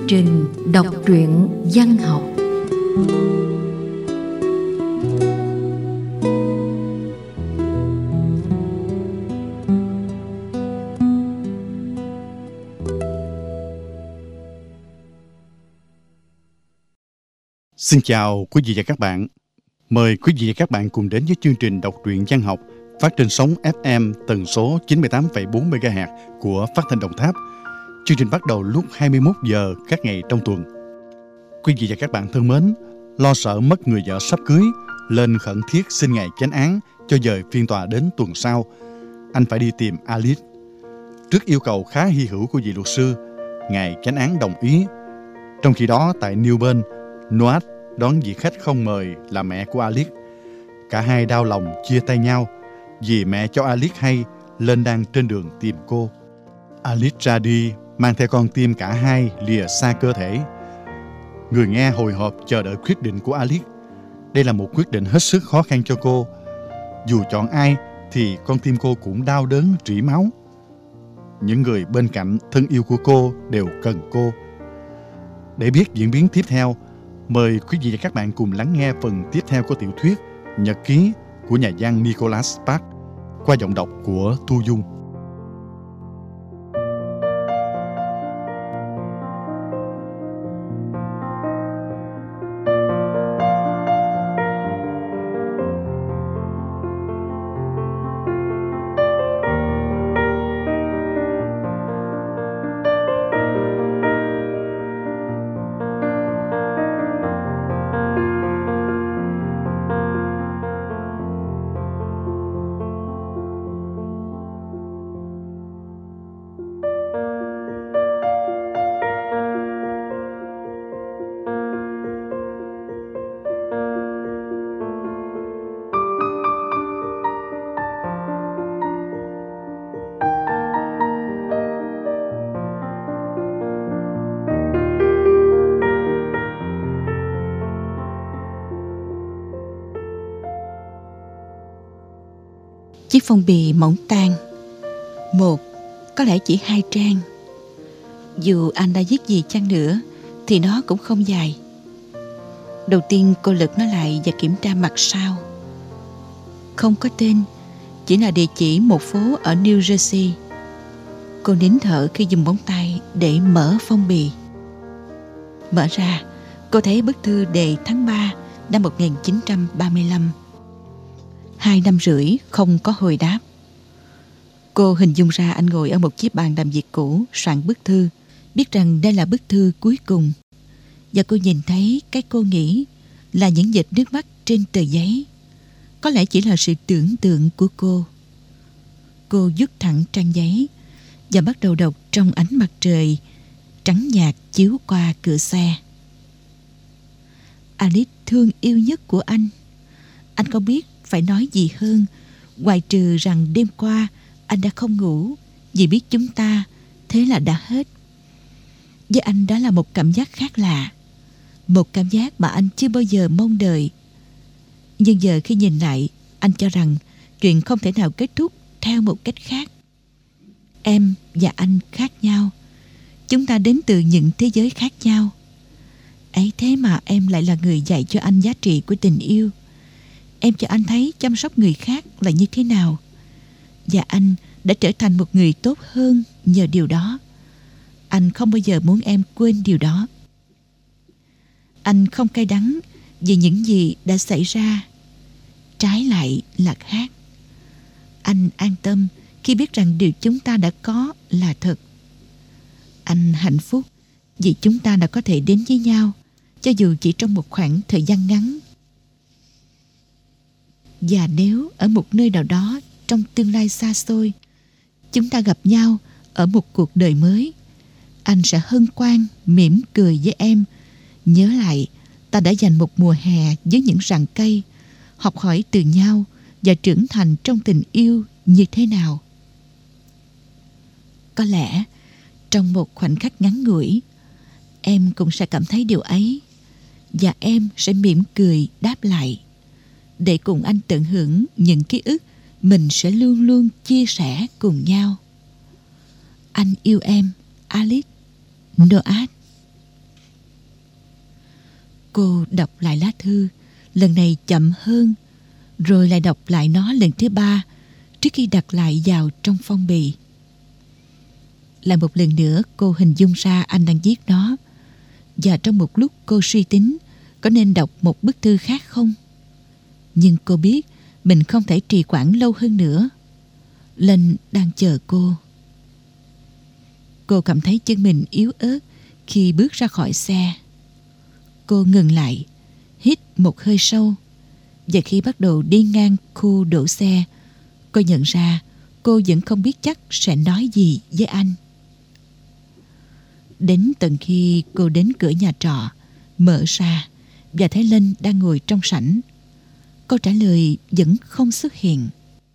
trình đọc truyện văn học. Xin chào quý vị và các bạn. Mời quý vị và các bạn cùng đến với chương trình đọc truyện văn học phát trên sóng FM tần số 98,4 MHz của Phát thanh Đồng Tháp. Chương trình bắt đầu lúc 21 giờ các ngày trong tuần. Quý vị và các bạn thân mến, lo sợ mất người vợ sắp cưới, lên khẩn thiết xin ngày chánh án cho dời phiên tòa đến tuần sau. Anh phải đi tìm Alice. Trước yêu cầu khá hy hữu của vị luật sư, ngài chánh án đồng ý. Trong khi đó tại Newburn, Noah đón vị khách không mời là mẹ của Alice. Cả hai đau lòng chia tay nhau vì mẹ cho Alice hay lên đang trên đường tìm cô. Alice ra đi mang theo con tim cả hai lìa xa cơ thể. Người nghe hồi hộp chờ đợi quyết định của Alice. Đây là một quyết định hết sức khó khăn cho cô. Dù chọn ai thì con tim cô cũng đau đớn rỉ máu. Những người bên cạnh thân yêu của cô đều cần cô. Để biết diễn biến tiếp theo, mời quý vị và các bạn cùng lắng nghe phần tiếp theo của tiểu thuyết Nhật ký của nhà văn Nicholas Sparks qua giọng đọc của Thu Dung. Chiếc phong bì mỏng tang. Một, có lẽ chỉ 2 trang. Dù anh đã viết gì chăng nữa thì nó cũng không dài. Đầu tiên cô lật nó lại và kiểm tra mặt sau. Không có tên, chỉ là địa chỉ một phố ở New Jersey. Cô nín thở khi dùng móng tay để mở phong bì. Mở ra, cô thấy bức thư đề tháng 3 năm 1935. 2 năm rưỡi không có hồi đáp. Cô hình dung ra anh ngồi ở một chiếc bàn làm việc cũ soạn bức thư, biết rằng đây là bức thư cuối cùng. Và cô nhìn thấy cái cô nghĩ là những vệt nước mắt trên tờ giấy. Có lẽ chỉ là sự tưởng tượng của cô. Cô vứt thẳng trang giấy và bắt đầu đọc trong ánh mặt trời trắng nhạt chiếu qua cửa xe. Alice thương yêu nhất của anh. Anh không biết phải nói gì hơn, ngoại trừ rằng đêm qua anh đã không ngủ vì biết chúng ta, thế là đã hết. Với anh đó là một cảm giác khác lạ, một cảm giác mà anh chưa bao giờ mong đợi. Nhưng giờ khi nhìn lại, anh cho rằng chuyện không thể nào kết thúc theo một cách khác. Em và anh khác nhau. Chúng ta đến từ những thế giới khác nhau. Ấy thế mà em lại là người dạy cho anh giá trị của tình yêu. Em cho anh thấy chăm sóc người khác là như thế nào. Và anh đã trở thành một người tốt hơn nhờ điều đó. Anh không bao giờ muốn em quên điều đó. Anh không cay đắng vì những gì đã xảy ra. Trái lại là khác. Anh an tâm khi biết rằng điều chúng ta đã có là thật. Anh hạnh phúc vì chúng ta đã có thể đến với nhau, cho dù chỉ trong một khoảng thời gian ngắn. Và nếu ở một nơi nào đó trong tương lai xa xôi, chúng ta gặp nhau ở một cuộc đời mới, anh sẽ hân hoan mỉm cười với em, nhớ lại ta đã dành một mùa hè với những rặng cây, học hỏi từ nhau và trưởng thành trong tình yêu như thế nào. Có lẽ trong một khoảnh khắc ngắn ngủi, em cũng sẽ cảm thấy điều ấy, và em sẽ mỉm cười đáp lại, để cùng anh tận hưởng những ký ức mình sẽ luôn luôn chia sẻ cùng nhau. Anh yêu em, Alice. Noah. Cô đọc lại lá thư, lần này chậm hơn, rồi lại đọc lại nó lần thứ 3 trước khi đặt lại vào trong phong bì. Lại một lần nữa cô hình dung ra anh đang viết nó, và trong một lúc cô suy tính có nên đọc một bức thư khác không. Nhưng cô biết mình không thể trì hoãn lâu hơn nữa. Linh đang chờ cô. Cô cảm thấy chân mình yếu ớt khi bước ra khỏi xe. Cô ngừng lại, hít một hơi sâu, và khi bắt đầu đi ngang khu đổ xe, cô nhận ra cô vẫn không biết chắc sẽ nói gì với anh. Đến tận khi cô đến cửa nhà trọ, mở ra và thấy Linh đang ngồi trong sảnh, câu trả lời vẫn không xuất hiện.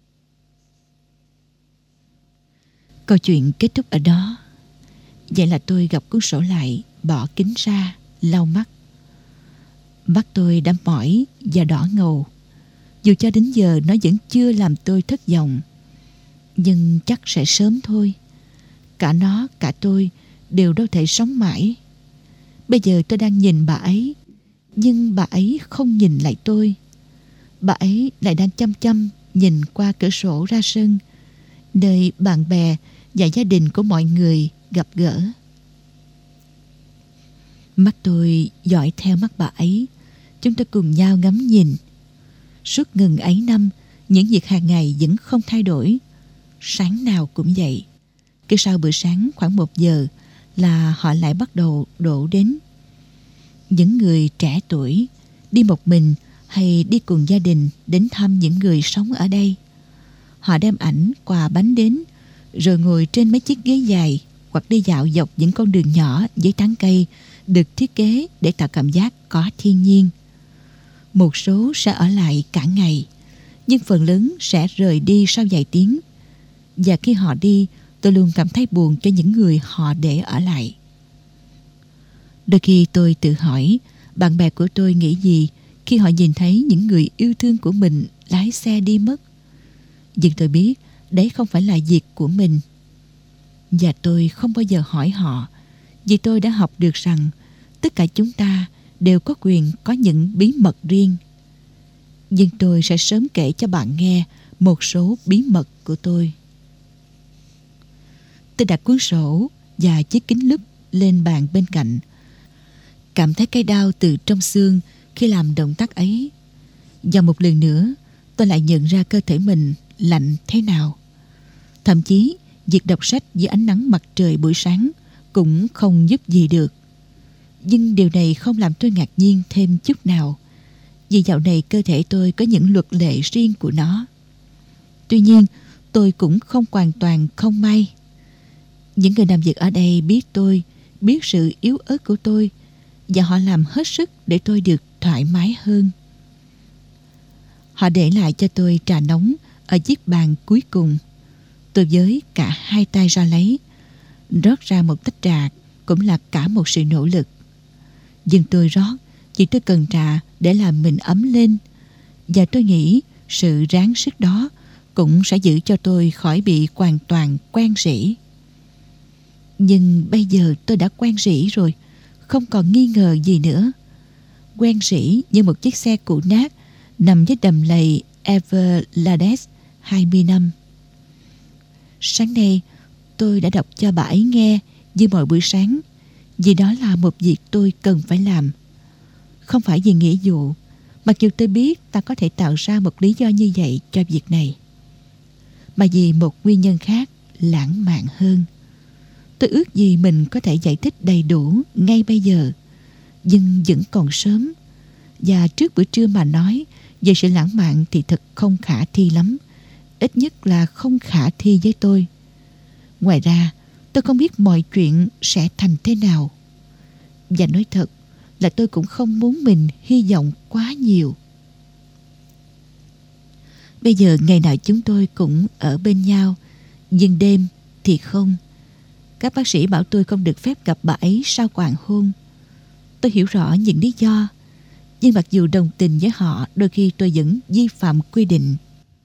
Câu chuyện kết thúc ở đó. Vậy là tôi gập cuốn sổ lại, bỏ kính ra, lau mắt. Mắt tôi đã mỏi và đỏ ngầu. Dù cho đến giờ nó vẫn chưa làm tôi thất vọng, nhưng chắc sẽ sớm thôi. Cả nó, cả tôi đều đâu thể sống mãi. Bây giờ tôi đang nhìn bà ấy, nhưng bà ấy không nhìn lại tôi. Bà ấy lại đang chăm chăm nhìn qua cửa sổ ra sân, nơi bạn bè và gia đình của mọi người gặp gỡ. Mắt tôi dõi theo mắt bà ấy. Chúng tôi cùng nhau ngắm nhìn. Suốt ngần ấy năm, những việc hàng ngày vẫn không thay đổi. Sáng nào cũng vậy. Cứ sau bữa sáng khoảng 1 giờ là họ lại bắt đầu đổ đến. Những người trẻ tuổi đi một mình hay đi cùng gia đình đến thăm những người sống ở đây. Họ đem ảnh, quà bánh đến, rồi ngồi trên mấy chiếc ghế dài hoặc đi dạo dọc những con đường nhỏ với tán cây được thiết kế để tạo cảm giác có thiên nhiên. Một số sẽ ở lại cả ngày, nhưng phần lớn sẽ rời đi sau vài tiếng. Và khi họ đi, tôi luôn cảm thấy buồn cho những người họ để ở lại. Đôi khi tôi tự hỏi bạn bè của tôi nghĩ gì khi họ nhìn thấy những người yêu thương của mình lái xe đi mất. Nhưng tôi biết đấy không phải là việc của mình. Và tôi không bao giờ hỏi họ, vì tôi đã học được rằng tất cả chúng ta đều có quyền có những bí mật riêng. Nhưng tôi sẽ sớm kể cho bạn nghe một số bí mật của tôi. Tôi đặt cuốn sổ và chiếc kính lúp lên bàn bên cạnh, cảm thấy cái đau từ trong xương khi làm động tác ấy. Và một lần nữa tôi lại nhận ra cơ thể mình lạnh thế nào. Thậm chí việc đọc sách dưới ánh nắng mặt trời buổi sáng cũng không giúp gì được. Nhưng điều này không làm tôi ngạc nhiên thêm chút nào, vì dạo này cơ thể tôi có những luật lệ riêng của nó. Tuy nhiên tôi cũng không hoàn toàn không may. Những người làm việc ở đây biết tôi, biết sự yếu ớt của tôi, và họ làm hết sức để tôi được thoải mái hơn. Họ để lại cho tôi trà nóng ở chiếc bàn cuối cùng. Tôi với cả hai tay ra lấy, rót ra một tách trà cũng là cả một sự nỗ lực. Nhưng tôi rót vì tôi cần trà để làm mình ấm lên, và tôi nghĩ sự ráng sức đó cũng sẽ giữ cho tôi khỏi bị hoàn toàn quen rỉ. Nhưng bây giờ tôi đã quen rỉ rồi, không còn nghi ngờ gì nữa. Quen rỉ như một chiếc xe cũ nát nằm dưới đầm lầy Everglades 20 năm. Sáng nay tôi đã đọc cho bà ấy nghe như mọi buổi sáng, vì đó là một việc tôi cần phải làm. Không phải vì nghĩa vụ, mặc dù tôi biết ta có thể tạo ra một lý do như vậy cho việc này, mà vì một nguyên nhân khác lãng mạn hơn. Tôi ước gì mình có thể giải thích đầy đủ ngay bây giờ, nhưng vẫn còn sớm. Và trước bữa trưa mà nói về sự lãng mạn thì thật không khả thi lắm. Ít nhất là không khả thi với tôi. Ngoài ra, tôi không biết mọi chuyện sẽ thành thế nào. Và nói thật là tôi cũng không muốn mình hy vọng quá nhiều. Bây giờ ngày nào chúng tôi cũng ở bên nhau, nhưng đêm thì không. Các bác sĩ bảo tôi không được phép gặp bà ấy sau hoàng hôn. Tôi hiểu rõ những lý do, nhưng mặc dù đồng tình với họ, đôi khi tôi vẫn vi phạm quy định.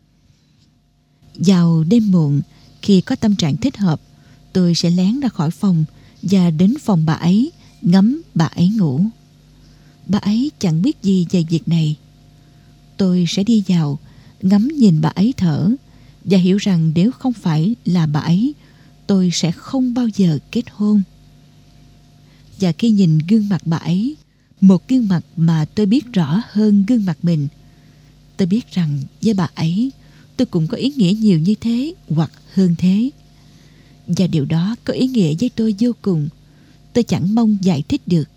Vào đêm muộn, khi có tâm trạng thích hợp, tôi sẽ lén ra khỏi phòng và đến phòng bà ấy, ngắm bà ấy ngủ. bà ấy chẳng biết gì về việc này. Tôi sẽ đi vào, ngắm nhìn bà ấy thở và hiểu rằng nếu không phải là bà ấy, tôi sẽ không bao giờ kết hôn. Và khi nhìn gương mặt bà ấy, một gương mặt mà tôi biết rõ hơn gương mặt mình, tôi biết rằng với bà ấy tôi cũng có ý nghĩa nhiều như thế hoặc hơn thế. Và điều đó có ý nghĩa với tôi vô cùng. Tôi chẳng mong giải thích được.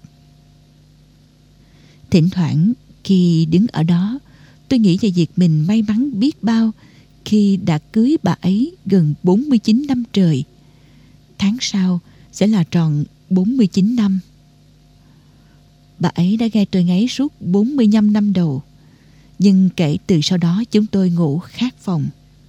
Thỉnh thoảng khi đứng ở đó, tôi nghĩ về việc mình may mắn biết bao khi đã cưới bà ấy gần 49 năm trời. Tháng sau sẽ là tròn 49 năm. Bà ấy đã gai tôi ngáy suốt 45 năm đầu. Nhưng kể từ sau đó chúng tôi ngủ khác phòng.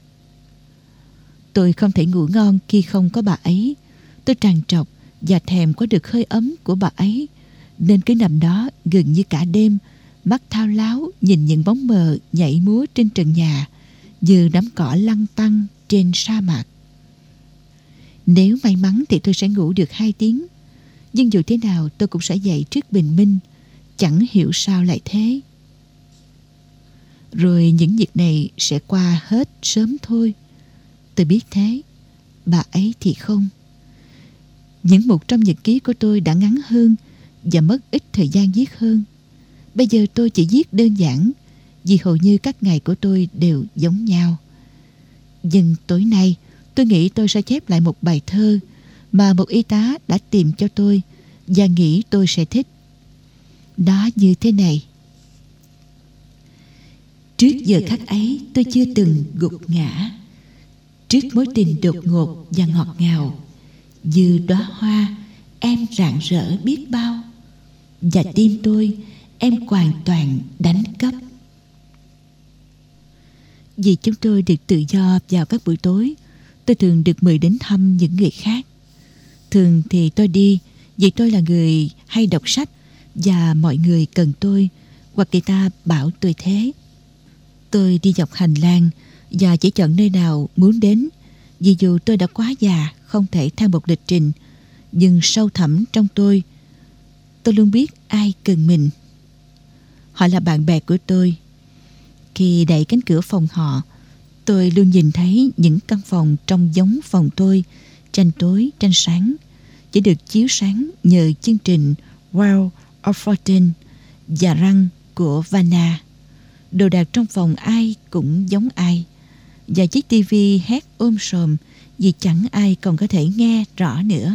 Tôi không thể ngủ ngon khi không có bà ấy. Tôi trằn trọc và thèm có được hơi ấm của bà ấy, nên cứ nằm đó gần như cả đêm, mắt thao láo nhìn những bóng mờ nhảy múa trên trần nhà như đám cỏ lăn tăn trên sa mạc. Nếu may mắn thì tôi sẽ ngủ được 2 tiếng. Nhưng dù thế nào tôi cũng sẽ dậy trước bình minh. Chẳng hiểu sao lại thế. Rồi những việc này sẽ qua hết sớm thôi. Tôi biết thế. Bà ấy thì không. Những mục trong nhật ký của tôi đã ngắn hơn và mất ít thời gian viết hơn. Bây giờ tôi chỉ viết đơn giản vì hầu như các ngày của tôi đều giống nhau. Nhưng tối nay tôi nghĩ tôi sẽ chép lại một bài thơ mà một y tá đã tìm cho tôi và nghĩ tôi sẽ thích. Nó như thế này. Trước giờ khắc ấy tôi chưa từng gục ngã, trước mối tình đột ngột và ngọt ngào, như đóa hoa em rạng rỡ biết bao, và tim tôi em hoàn toàn đánh cắp. Vì chúng tôi được tự do vào các buổi tối, tôi thường được mời đến thăm những người khác. Thường thì tôi đi vì tôi là người hay đọc sách và mọi người cần tôi, hoặc người ta bảo tôi thế. Tôi đi dọc hành lang và chỉ chọn nơi nào muốn đến, vì dù tôi đã quá già không thể theo một lịch trình, nhưng sâu thẳm trong tôi luôn biết ai cần mình. Họ là bạn bè của tôi. Khi đẩy cánh cửa phòng họ, tôi luôn nhìn thấy những căn phòng trông giống phòng tôi, tranh tối tranh sáng, chỉ được chiếu sáng nhờ chương trình Wheel of Fortune và răng của Vanna. Đồ đạc trong phòng ai cũng giống ai, và chiếc tivi hét ôm sòm vì chẳng ai còn có thể nghe rõ nữa.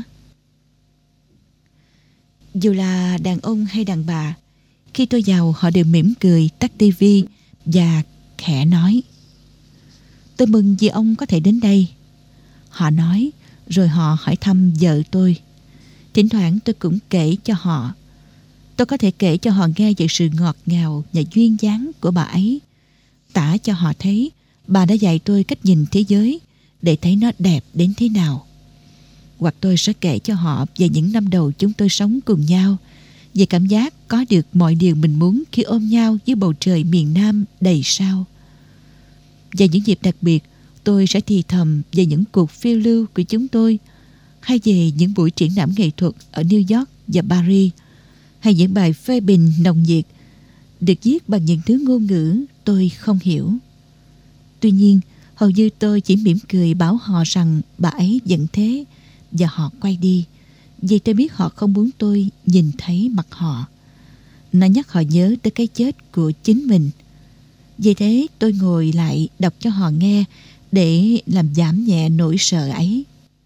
Dù là đàn ông hay đàn bà, khi tôi vào họ đều mỉm cười tắt tivi và khẽ nói: "Tôi mừng vì ông có thể đến đây." Họ nói, rồi họ hỏi thăm vợ tôi. Thỉnh thoảng tôi cũng kể cho họ. Tôi có thể kể cho họ nghe về sự ngọt ngào và duyên dáng của bà ấy, tả cho họ thấy bà đã dạy tôi cách nhìn thế giới để thấy nó đẹp đến thế nào. Hoặc tôi sẽ kể cho họ về những năm đầu chúng tôi sống cùng nhau, về cảm giác có được mọi điều mình muốn khi ôm nhau dưới bầu trời miền Nam đầy sao. Và những dịp đặc biệt, tôi sẽ thì thầm về những cuộc phiêu lưu của chúng tôi, hay về những buổi triển lãm nghệ thuật ở New York và Paris, hay những bài phê bình nồng nhiệt được viết bằng những thứ ngôn ngữ tôi không hiểu. Tuy nhiên, hầu như tôi chỉ mỉm cười bảo họ rằng bà ấy vẫn thế, và họ quay đi, vì tôi biết họ không muốn tôi nhìn thấy mặt họ. Nó nhắc họ nhớ tới cái chết của chính mình. Vì thế tôi ngồi lại đọc cho họ nghe để làm giảm nhẹ nỗi sợ ấy.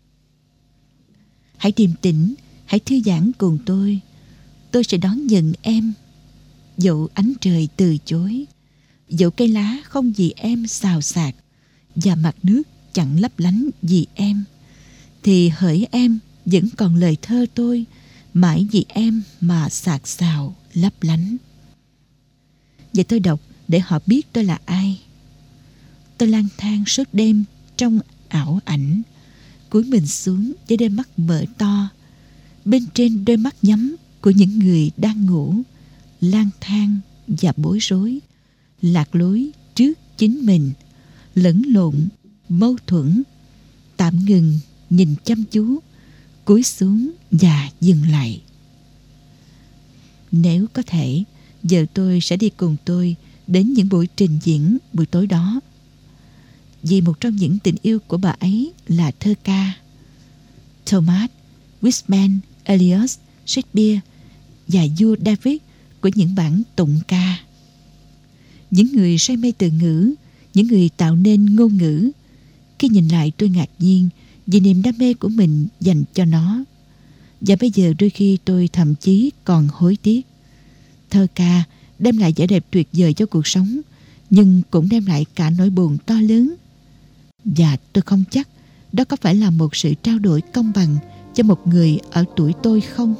Hãy điềm tĩnh, hãy thư giãn cùng tôi. Tôi sẽ đón nhận em. Dẫu ánh trời từ chối, dẫu cây lá không vì em xào xạc, và mặt nước chẳng lấp lánh vì em, thì hỡi em vẫn còn lời thơ tôi, mãi vì em mà xạc xào lấp lánh. Vậy tôi đọc để họ biết tôi là ai. Tôi lang thang suốt đêm trong ảo ảnh, cúi mình xuống với đôi mắt mở to, bên trên đôi mắt nhắm của những người đang ngủ, lang thang và bối rối, lạc lối trước chính mình, lẫn lộn, mâu thuẫn, tạm ngừng, nhìn chăm chú, cúi xuống và dừng lại. Nếu có thể, vợ tôi sẽ đi cùng tôi đến những buổi trình diễn buổi tối đó. Vì một trong những tình yêu của bà ấy là thơ ca. Thomas, Whitman, Eliot, Shakespeare và vua David của những bản tụng ca. Những người say mê từ ngữ, những người tạo nên ngôn ngữ. Khi nhìn lại tôi ngạc nhiên vì niềm đam mê của mình dành cho nó. Và bây giờ đôi khi tôi thậm chí còn hối tiếc. Thơ ca đem lại vẻ đẹp tuyệt vời cho cuộc sống, nhưng cũng đem lại cả nỗi buồn to lớn. Và tôi không chắc đó có phải là một sự trao đổi công bằng cho một người ở tuổi tôi không?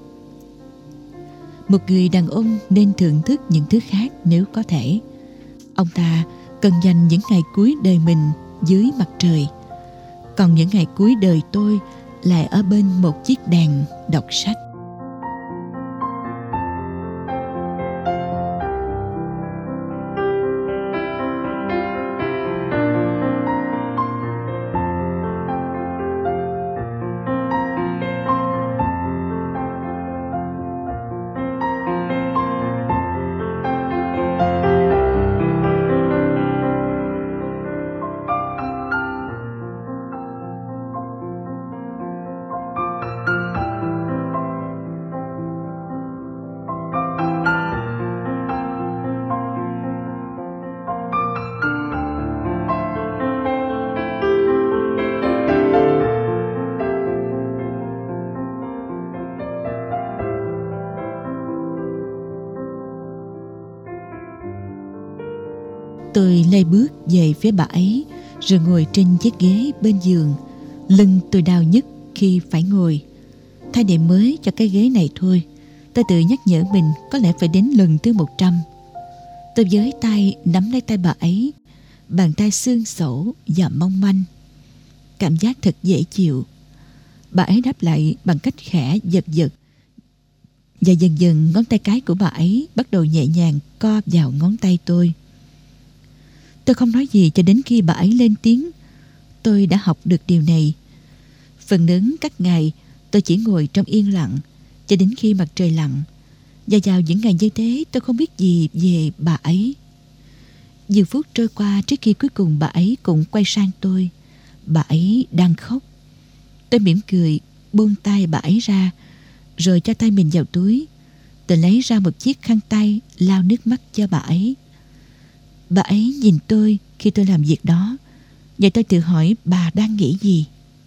Một người đàn ông nên thưởng thức những thứ khác nếu có thể. Ông ta cần dành những ngày cuối đời mình dưới mặt trời. Còn những ngày cuối đời tôi lại ở bên một chiếc đàn đọc sách. Tôi lê bước về phía bà ấy, rồi ngồi trên chiếc ghế bên giường. Lưng tôi đau nhức khi phải ngồi. Thay đệm mới cho cái ghế này thôi. Tôi tự nhắc nhở mình có lẽ phải đến lần thứ 100. Tôi với tay nắm lấy tay bà ấy, bàn tay xương xẩu và mong manh. Cảm giác thật dễ chịu. Bà ấy đáp lại bằng cách khẽ giật giật. Và dần dần ngón tay cái của bà ấy bắt đầu nhẹ nhàng co vào ngón tay tôi. Tôi không nói gì cho đến khi bà ấy lên tiếng. Tôi đã học được điều này. Phần lớn các ngày tôi chỉ ngồi trong yên lặng cho đến khi mặt trời lặn. Và vào những ngày như thế tôi không biết gì về bà ấy. Nhiều phút trôi qua trước khi cuối cùng bà ấy cũng quay sang tôi. Bà ấy đang khóc. Tôi mỉm cười buông tay bà ấy ra, rồi cho tay mình vào túi. Tôi lấy ra một chiếc khăn tay lau nước mắt cho bà ấy. Bà ấy nhìn tôi khi tôi làm việc đó, và tôi tự hỏi bà đang nghĩ gì.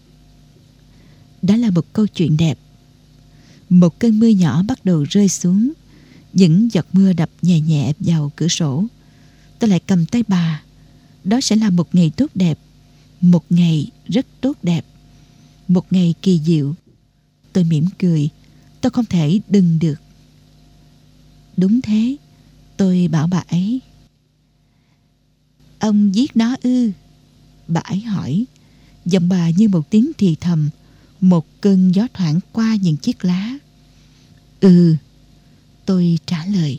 Đó là một câu chuyện đẹp. Một cơn mưa nhỏ bắt đầu rơi xuống. Những giọt mưa đập nhẹ nhẹ vào cửa sổ. Tôi lại cầm tay bà. Đó sẽ là một ngày tốt đẹp. Một ngày rất tốt đẹp. Một ngày kỳ diệu. Tôi mỉm cười. Tôi không thể đừng được. Đúng thế, tôi bảo bà ấy. Ông viết nó ư? Bà ấy hỏi. Giọng bà như một tiếng thì thầm, một cơn gió thoảng qua những chiếc lá. Ừ, tôi trả lời.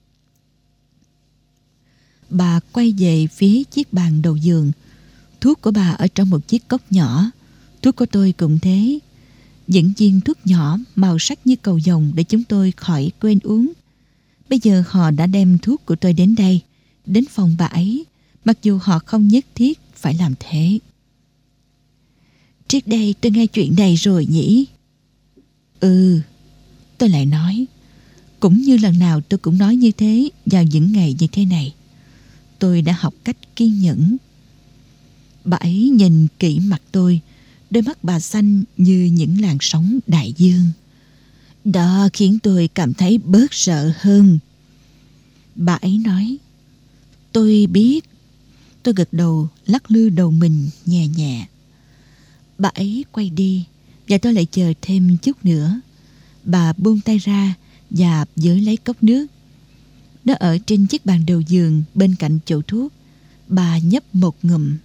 Bà quay về phía chiếc bàn đầu giường. Thuốc của bà ở trong một chiếc cốc nhỏ. Thuốc của tôi cũng thế. Những viên thuốc nhỏ màu sắc như cầu vồng để chúng tôi khỏi quên uống. Bây giờ họ đã đem thuốc của tôi đến đây, đến phòng bà ấy, mặc dù họ không nhất thiết phải làm thế. Trước đây tôi nghe chuyện này rồi nhỉ? Ừ, tôi lại nói. Cũng như lần nào tôi cũng nói như thế vào những ngày như thế này. Tôi đã học cách kiên nhẫn. Bà ấy nhìn kỹ mặt tôi. Đôi mắt bà xanh như những làn sóng đại dương. Đó khiến tôi cảm thấy bớt sợ hơn. Bà ấy nói. Tôi biết. Tôi gật đầu, lắc lư đầu mình nhẹ nhẹ. Bà ấy quay đi, và tôi lại chờ thêm chút nữa. Bà buông tay ra và giới lấy cốc nước. Nó ở trên chiếc bàn đầu giường bên cạnh chậu thuốc. Bà nhấp một ngụm.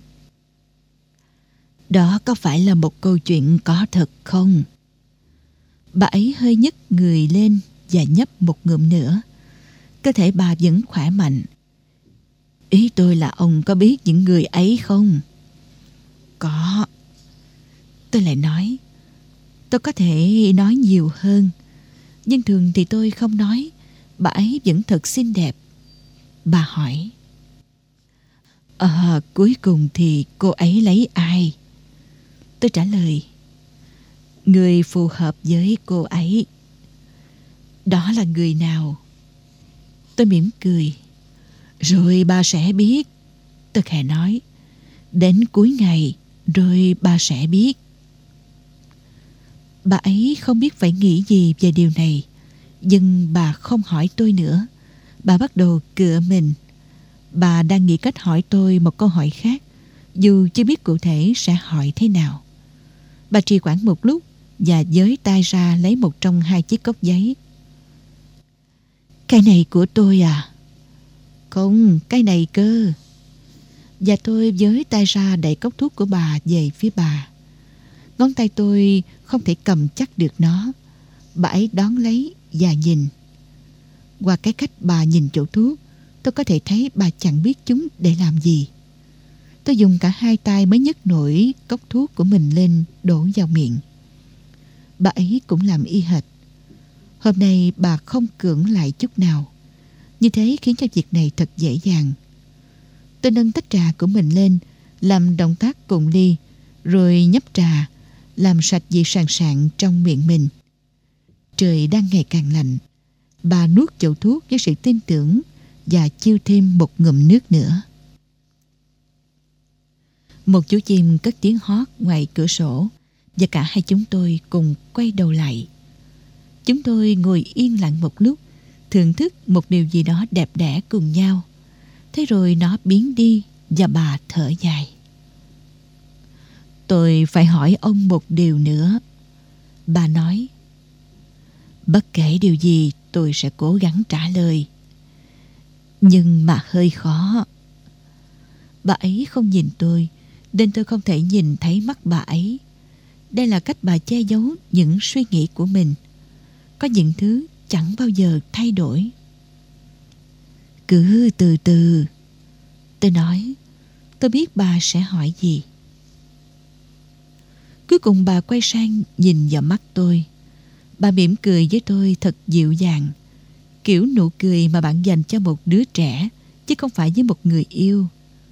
Đó có phải là một câu chuyện có thật không? Bà ấy hơi nhấc người lên và nhấp một ngụm nữa. Cơ thể bà vẫn khỏe mạnh. Ý tôi là ông có biết những người ấy không? Có. Tôi lại nói. Tôi có thể nói nhiều hơn, nhưng thường thì tôi không nói, bà ấy vẫn thật xinh đẹp. Bà hỏi: cuối cùng thì cô ấy lấy ai? Tôi trả lời: người phù hợp với cô ấy. Đó là người nào? Tôi mỉm cười: rồi bà sẽ biết. Tôi khẽ nói: đến cuối ngày rồi bà sẽ biết. Bà ấy không biết phải nghĩ gì về điều này, nhưng bà không hỏi tôi nữa. Bà bắt đầu cựa mình. Bà đang nghĩ cách hỏi tôi một câu hỏi khác, dù chưa biết cụ thể sẽ hỏi thế nào. Bà trì hoãn một lúc và giới tay ra lấy một trong hai chiếc cốc giấy. Cái này của tôi à? Không, cái này cơ. Và tôi giới tay ra đẩy cốc thuốc của bà về phía bà. Ngón tay tôi không thể cầm chắc được nó. Bà ấy đón lấy và nhìn. Qua cái cách bà nhìn chỗ thuốc, tôi có thể thấy bà chẳng biết chúng để làm gì. Tôi dùng cả hai tay mới nhấc nổi cốc thuốc của mình lên đổ vào miệng. Bà ấy cũng làm y hệt. Hôm nay bà không cưỡng lại chút nào. Như thế khiến cho việc này thật dễ dàng. Tôi nâng tách trà của mình lên, làm động tác cùng ly, rồi nhấp trà, làm sạch vị sàn sạn trong miệng mình. Trời đang ngày càng lạnh. Bà nuốt chậu thuốc với sự tin tưởng và chiêu thêm một ngụm nước nữa. Một chú chim cất tiếng hót ngoài cửa sổ, và cả hai chúng tôi cùng quay đầu lại. Chúng tôi ngồi yên lặng một lúc, thưởng thức một điều gì đó đẹp đẽ cùng nhau. Thế rồi nó biến đi và bà thở dài. Tôi phải hỏi ông một điều nữa. Bà nói: bất kể điều gì tôi sẽ cố gắng trả lời. Nhưng mà hơi khó. Bà ấy không nhìn tôi, nên tôi không thể nhìn thấy mắt bà ấy. Đây là cách bà che giấu những suy nghĩ của mình. Có những thứ chẳng bao giờ thay đổi. Cứ từ từ. Tôi nói: tôi biết bà sẽ hỏi gì. Cuối cùng bà quay sang nhìn vào mắt tôi. Bà mỉm cười với tôi thật dịu dàng, kiểu nụ cười mà bạn dành cho một đứa trẻ, chứ không phải với một người yêu.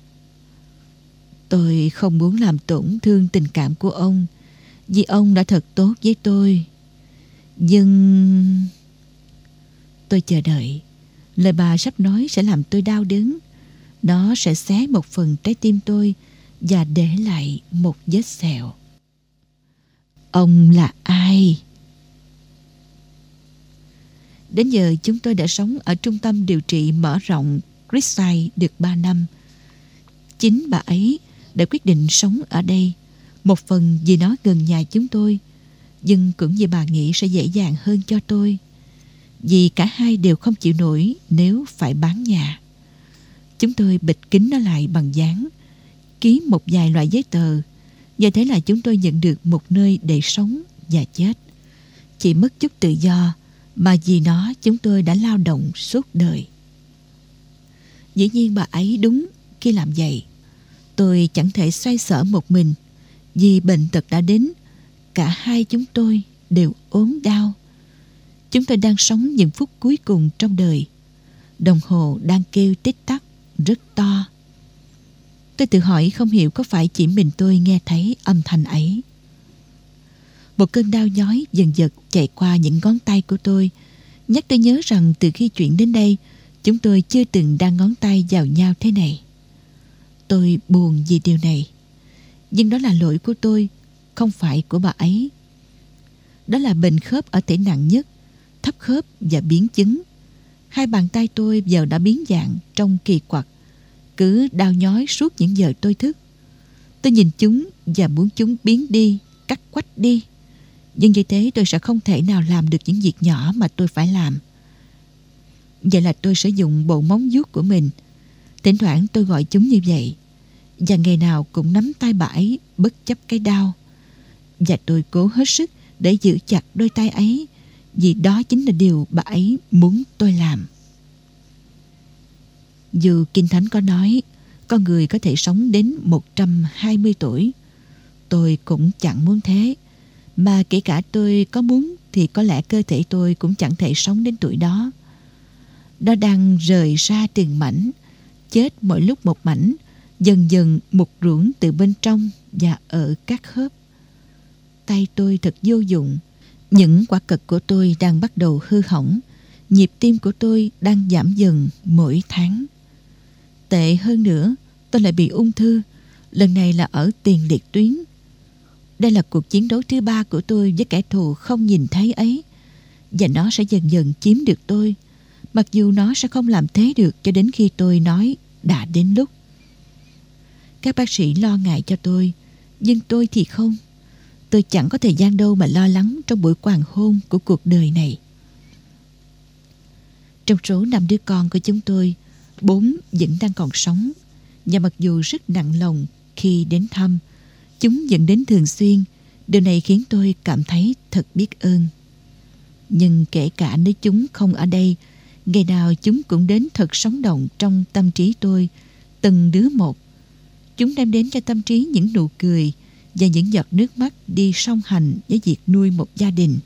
Tôi không muốn làm tổn thương tình cảm của ông, vì ông đã thật tốt với tôi. Nhưng... Tôi chờ đợi. Lời bà sắp nói sẽ làm tôi đau đớn. Nó sẽ xé một phần trái tim tôi và để lại một vết sẹo. Ông là ai? Đến giờ chúng tôi đã sống ở trung tâm điều trị mở rộng Creekside được 3 năm. Chính bà ấy đã quyết định sống ở đây, một phần vì nó gần nhà chúng tôi, nhưng cũng vì bà nghĩ sẽ dễ dàng hơn cho tôi, vì cả hai đều không chịu nổi nếu phải bán nhà. Chúng tôi bịt kín nó lại bằng dán, ký một vài loại giấy tờ, và thế là chúng tôi nhận được một nơi để sống và chết. Chỉ mất chút tự do, mà vì nó chúng tôi đã lao động suốt đời. Dĩ nhiên bà ấy đúng khi làm vậy. Tôi chẳng thể xoay sở một mình, vì bệnh tật đã đến. Cả hai chúng tôi đều ốm đau. Chúng tôi đang sống những phút cuối cùng trong đời. Đồng hồ đang kêu tích tắc rất to. Tôi tự hỏi không hiểu có phải chỉ mình tôi nghe thấy âm thanh ấy. Một cơn đau nhói dần dần chạy qua những ngón tay của tôi, nhắc tôi nhớ rằng từ khi chuyển đến đây, chúng tôi chưa từng đan ngón tay vào nhau thế này. Tôi buồn vì điều này. Nhưng đó là lỗi của tôi, không phải của bà ấy. Đó là bệnh khớp ở thể nặng nhất, thấp khớp và biến chứng. Hai bàn tay tôi giờ đã biến dạng trông kỳ quặc, cứ đau nhói suốt những giờ tôi thức. Tôi nhìn chúng và muốn chúng biến đi, cắt quách đi. Nhưng như thế tôi sẽ không thể nào làm được những việc nhỏ mà tôi phải làm. Vậy là tôi sử dụng bộ móng vuốt của mình. Thỉnh thoảng tôi gọi chúng như vậy, và ngày nào cũng nắm tay bà ấy bất chấp cái đau. Và tôi cố hết sức để giữ chặt đôi tay ấy, vì đó chính là điều bà ấy muốn tôi làm. Dù Kinh Thánh có nói con người có thể sống đến 120 tuổi, tôi cũng chẳng muốn thế. Mà kể cả tôi có muốn thì có lẽ cơ thể tôi cũng chẳng thể sống đến tuổi đó. Nó đang rời ra từng mảnh, chết mỗi lúc một mảnh, dần dần mục ruỗng từ bên trong và ở các khớp. Tay tôi thật vô dụng. Những quả cật của tôi đang bắt đầu hư hỏng. Nhịp tim của tôi đang giảm dần mỗi tháng. Tệ hơn nữa, tôi lại bị ung thư. Lần này là ở tiền liệt tuyến. Đây là cuộc chiến đấu thứ 3 của tôi với kẻ thù không nhìn thấy ấy. Và nó sẽ dần dần chiếm được tôi, mặc dù nó sẽ không làm thế được cho đến khi tôi nói đã đến lúc. Các bác sĩ lo ngại cho tôi, nhưng tôi thì không. Tôi chẳng có thời gian đâu mà lo lắng trong buổi hoàng hôn của cuộc đời này. Trong số 5 đứa con của chúng tôi, 4 vẫn đang còn sống. Và mặc dù rất nặng lòng khi đến thăm, chúng vẫn đến thường xuyên. Điều này khiến tôi cảm thấy thật biết ơn. Nhưng kể cả nếu chúng không ở đây, ngày nào chúng cũng đến thật sống động trong tâm trí tôi, từng đứa một. Chúng đem đến cho tâm trí những nụ cười và những giọt nước mắt đi song hành với việc nuôi một gia đình.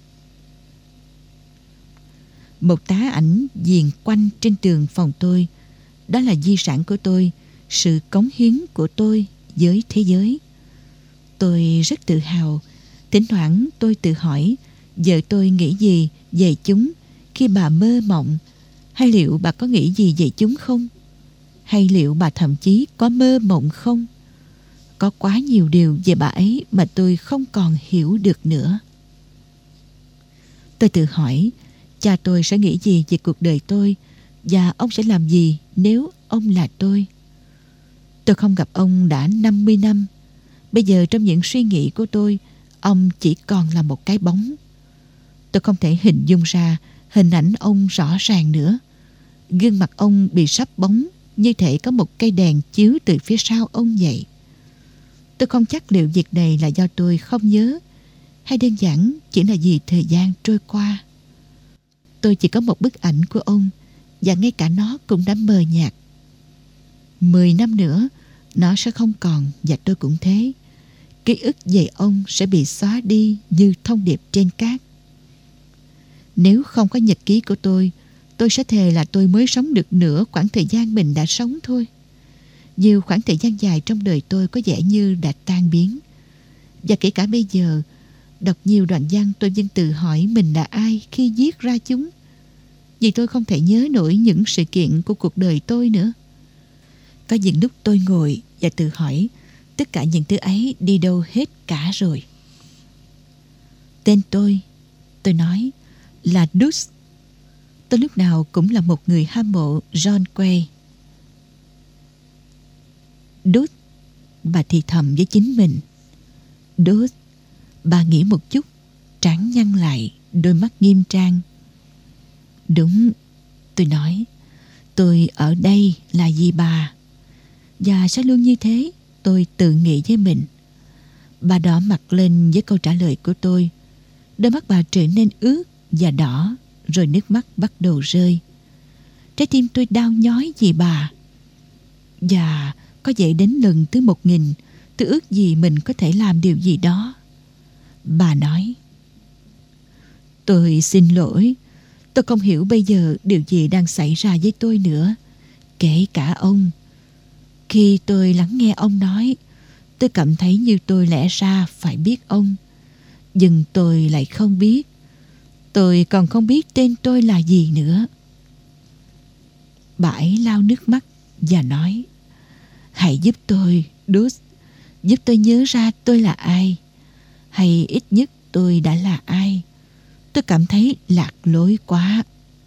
Một tá ảnh viền quanh trên tường phòng tôi. Đó là di sản của tôi, sự cống hiến của tôi với thế giới. Tôi rất tự hào. Thỉnh thoảng tôi tự hỏi vợ tôi nghĩ gì về chúng khi bà mơ mộng, hay liệu bà có nghĩ gì về chúng không? Hay liệu bà thậm chí có mơ mộng không? Có quá nhiều điều về bà ấy mà tôi không còn hiểu được nữa. Tôi tự hỏi cha tôi sẽ nghĩ gì về cuộc đời tôi, và ông sẽ làm gì nếu ông là tôi. Tôi không gặp ông đã 50 năm. Bây giờ trong những suy nghĩ của tôi, ông chỉ còn là một cái bóng. Tôi không thể hình dung ra hình ảnh ông rõ ràng nữa. Gương mặt ông bị sắp bóng, như thể có một cây đèn chiếu từ phía sau ông vậy. Tôi không chắc liệu việc này là do tôi không nhớ, hay đơn giản chỉ là vì thời gian trôi qua. Tôi chỉ có một bức ảnh của ông, và ngay cả nó cũng đã mờ nhạt. 10 năm nữa, nó sẽ không còn, và tôi cũng thế. Ký ức về ông sẽ bị xóa đi như thông điệp trên cát. Nếu không có nhật ký của tôi sẽ thề là tôi mới sống được nửa quãng thời gian mình đã sống thôi. Nhiều khoảng thời gian dài trong đời tôi có vẻ như đã tan biến. Và kể cả bây giờ, đọc nhiều đoạn văn, tôi vẫn tự hỏi mình là ai khi viết ra chúng. Vì tôi không thể nhớ nổi những sự kiện của cuộc đời tôi nữa. Có những lúc tôi ngồi và tự hỏi tất cả những thứ ấy đi đâu hết cả rồi. Tên tôi nói là Dutch. Tôi lúc nào cũng là một người hâm mộ John Quay. Dutch, bà thì thầm với chính mình. Dutch, bà nghĩ một chút, trán nhăn lại, đôi mắt nghiêm trang. Đúng, tôi nói, tôi ở đây là vì bà. Và sẽ luôn như thế, tôi tự nghĩ với mình. Bà đỏ mặt lên với câu trả lời của tôi. Đôi mắt bà trở nên ướt và đỏ, rồi nước mắt bắt đầu rơi. Trái tim tôi đau nhói vì bà. Và có vậy đến lần thứ 1000, tôi ước gì mình có thể làm điều gì đó. Bà nói, tôi xin lỗi. Tôi không hiểu bây giờ điều gì đang xảy ra với tôi nữa, kể cả ông. Khi tôi lắng nghe ông nói, tôi cảm thấy như tôi lẽ ra phải biết ông. Nhưng tôi lại không biết. Tôi còn không biết tên tôi là gì nữa. Bà ấy lau nước mắt và nói, hãy giúp tôi, Dutch. Giúp tôi nhớ ra tôi là ai. Hay ít nhất tôi đã là ai. Tôi cảm thấy lạc lối quá.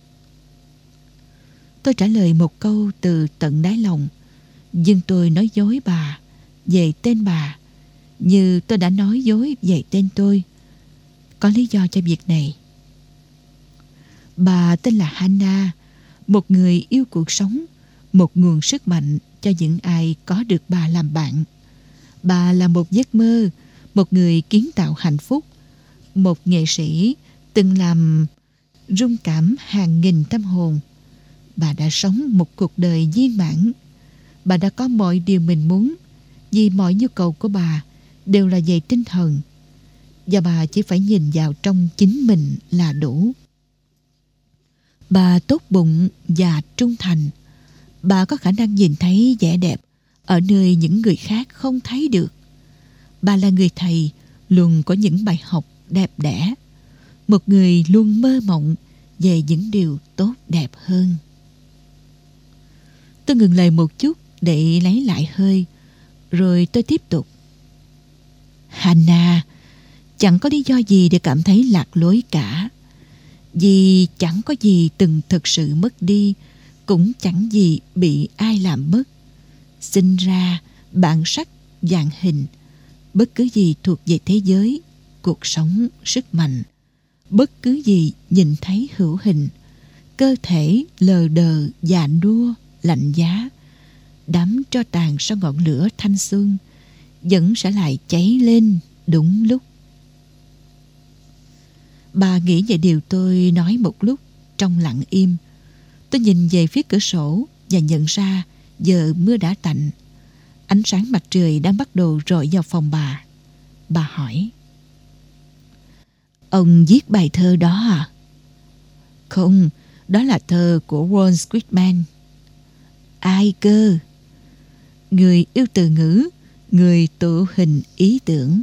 Tôi trả lời một câu từ tận đáy lòng. Nhưng tôi nói dối bà về tên bà, như tôi đã nói dối về tên tôi. Có lý do cho việc này. Bà tên là Hannah, một người yêu cuộc sống, một nguồn sức mạnh cho những ai có được bà làm bạn. Bà là một giấc mơ, một người kiến tạo hạnh phúc, một nghệ sĩ từng làm rung cảm hàng nghìn tâm hồn. Bà đã sống một cuộc đời viên mãn. Bà đã có mọi điều mình muốn, vì mọi nhu cầu của bà đều là về tinh thần, và bà chỉ phải nhìn vào trong chính mình là đủ. Bà tốt bụng và trung thành. Bà có khả năng nhìn thấy vẻ đẹp ở nơi những người khác không thấy được. Bà là người thầy luôn có những bài học đẹp đẽ, một người luôn mơ mộng về những điều tốt đẹp hơn. Tôi ngừng lời một chút để lấy lại hơi, rồi tôi tiếp tục. Hannah, chẳng có lý do gì để cảm thấy lạc lối cả. Vì chẳng có gì từng thực sự mất đi, cũng chẳng gì bị ai làm mất. Sinh ra, bản sắc, dạng hình, bất cứ gì thuộc về thế giới, cuộc sống, sức mạnh, bất cứ gì nhìn thấy hữu hình, cơ thể lờ đờ, già nua, lạnh giá, đám tro tàn sau ngọn lửa thanh xuân, vẫn sẽ lại cháy lên đúng lúc. Bà nghĩ về điều tôi nói một lúc trong lặng im. Tôi nhìn về phía cửa sổ và nhận ra giờ mưa đã tạnh. Ánh sáng mặt trời đang bắt đầu rọi vào phòng bà. Bà hỏi: Ông viết bài thơ đó à? Không, đó là thơ của Walt Whitman. Ai cơ? Người yêu từ ngữ, người tụ hình ý tưởng.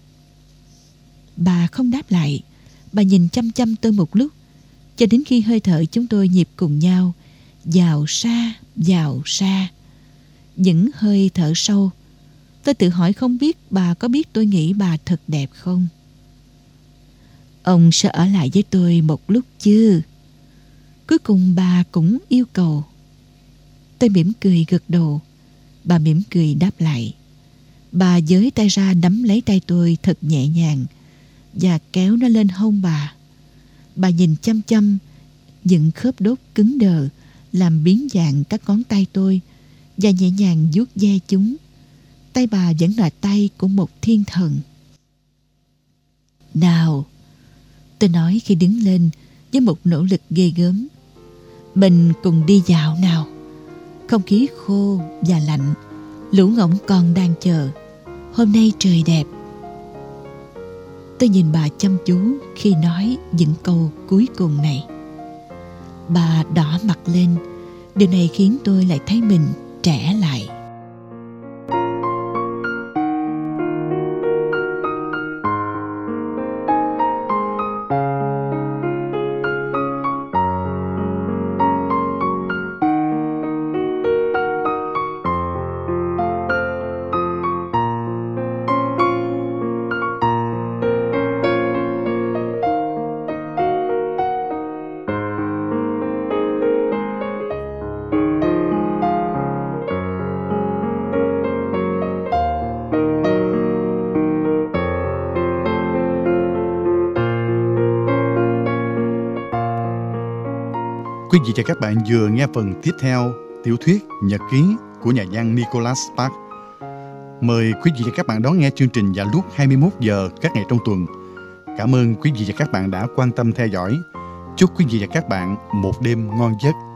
Bà không đáp lại. Bà nhìn chăm chăm tôi một lúc, cho đến khi hơi thở chúng tôi nhịp cùng nhau, vào xa. Những hơi thở sâu. Tôi tự hỏi không biết bà có biết tôi nghĩ bà thật đẹp không? Ông sẽ ở lại với tôi một lúc chứ? Cuối cùng bà cũng yêu cầu. Tôi mỉm cười gật đầu. Bà mỉm cười đáp lại. Bà giới tay ra nắm lấy tay tôi thật nhẹ nhàng và kéo nó lên hông bà. Bà nhìn chăm chăm những khớp đốt cứng đờ làm biến dạng các ngón tay tôi và nhẹ nhàng vuốt ve chúng. Tay bà vẫn là tay của một thiên thần. Nào, tôi nói khi đứng lên với một nỗ lực ghê gớm. Mình cùng đi dạo nào. Không khí khô và lạnh, lũ ngỗng còn đang chờ. Hôm nay trời đẹp. Tôi nhìn bà chăm chú khi nói những câu cuối cùng này. Bà đỏ mặt lên. Điều này khiến tôi lại thấy mình trẻ lại. Quý vị và các bạn vừa nghe phần tiếp theo tiểu thuyết Nhật ký của nhà văn Nicholas Sparks. Mời quý vị và các bạn đón nghe chương trình vào lúc 21 giờ các ngày trong tuần. Cảm ơn quý vị và các bạn đã quan tâm theo dõi. Chúc quý vị và các bạn một đêm ngon giấc.